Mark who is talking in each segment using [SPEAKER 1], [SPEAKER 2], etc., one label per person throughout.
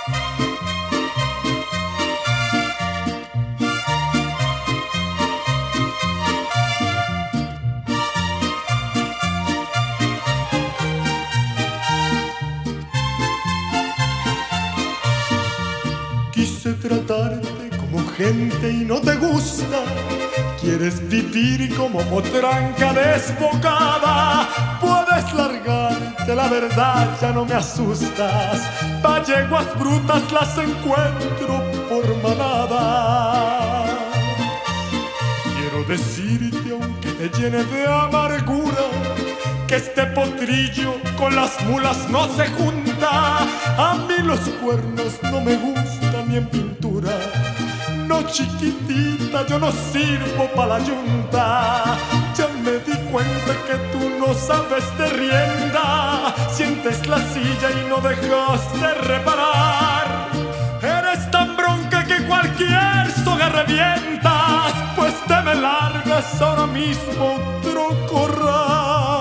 [SPEAKER 1] Quise tratarte como gente y no te gusta. Quieres vivir como potranca desbocada. Puedes largarte, la verdad ya no me asustas. Pa' yeguas brutas las encuentro por manada. Quiero decirte, aunque te llene de amargura, que este potrillo con las mulas no se junta. A mí los cuernos no me gustan ni en pintura. No, chiquitita, yo no sirvo pa' la yunta. Ya me di cuenta que tú no sabes de rienda. Sientes la silla y no dejas de reparar. Eres tan bronca que cualquier soga revientas. Pues te me largas ahora mismo, otro corral.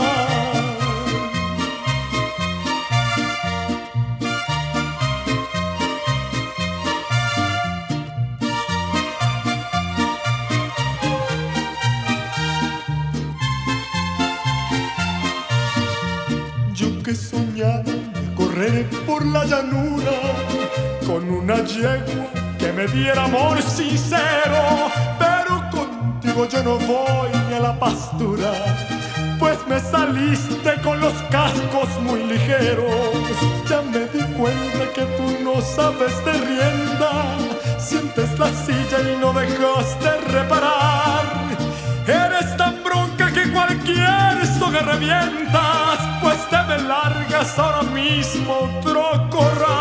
[SPEAKER 1] Yo que soñaba de correr por la llanura con una yegua que me diera amor sincero, pero contigo yo no voy ni a la pastura, pues me saliste con los cascos muy ligeros. Ya me di cuenta que tú no sabes de rienda, sientes la silla y no dejas de reparar. Eres tan bronca que cualquier soga revientas, pues te me largas ahora mismo, otro corral.